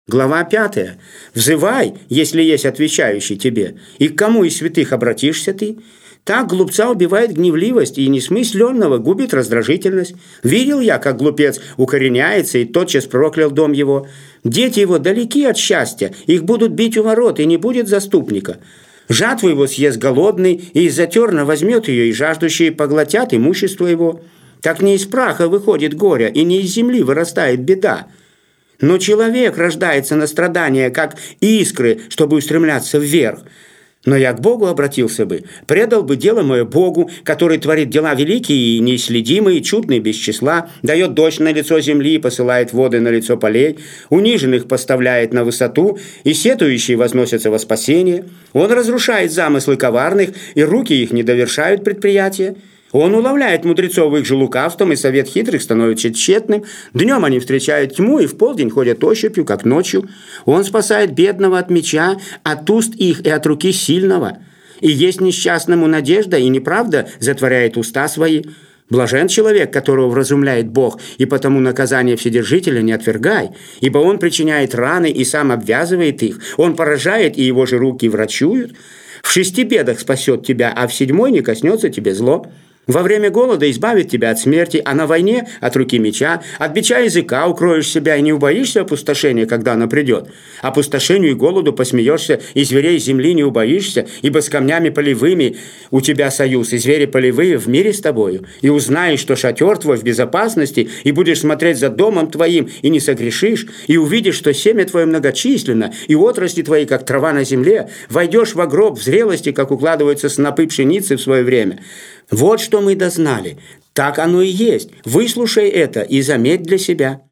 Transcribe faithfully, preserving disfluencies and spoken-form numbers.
Глава пятая. «Взывай, если есть отвечающий тебе, и к кому из святых обратишься ты? Так глупца убивает гневливость, и несмысленного губит раздражительность. Видел я, как глупец укореняется, и тотчас проклял дом его. Дети его далеки от счастья, их будут бить у ворот, и не будет заступника. Жатву его съест голодный, и из-за терна возьмет ее, и жаждущие поглотят имущество его. Так не из праха выходит горе, и не из земли вырастает беда. Но человек рождается на страдания, как искры, чтобы устремляться вверх. Но я к Богу обратился бы, предал бы дело мое Богу, который творит дела великие и неисследимые, чудные без числа, дает дождь на лицо земли, посылает воды на лицо полей, униженных поставляет на высоту, и сетующие возносятся во спасение. Он разрушает замыслы коварных, и руки их не довершают предприятия. Он уловляет мудрецов их же лукавством, и совет хитрых становится тщетным. Днем они встречают тьму, и в полдень ходят ощупью, как ночью. Он спасает бедного от меча, от уст их и от руки сильного. И есть несчастному надежда, и неправда затворяет уста свои. Блажен человек, которого вразумляет Бог, и потому наказание Вседержителя не отвергай, ибо он причиняет раны и сам обвязывает их. Он поражает, и его же руки врачуют. В шести бедах спасет тебя, а в седьмой не коснется тебе зло. Во время голода избавит тебя от смерти, а на войне от руки меча, от бича языка укроешь себя и не убоишься опустошения, когда оно придет. Опустошению и голоду посмеешься, и зверей земли не убоишься, ибо с камнями полевыми у тебя союз, и звери полевые в мире с тобою. И узнаешь, что шатер твой в безопасности, и будешь смотреть за домом твоим, и не согрешишь, и увидишь, что семя твое многочисленно, и отрасли твои, как трава на земле, войдешь во гроб в зрелости, как укладываются снопы пшеницы в свое время. Вот что мы дознали. Так оно и есть. Выслушай это и заметь для себя».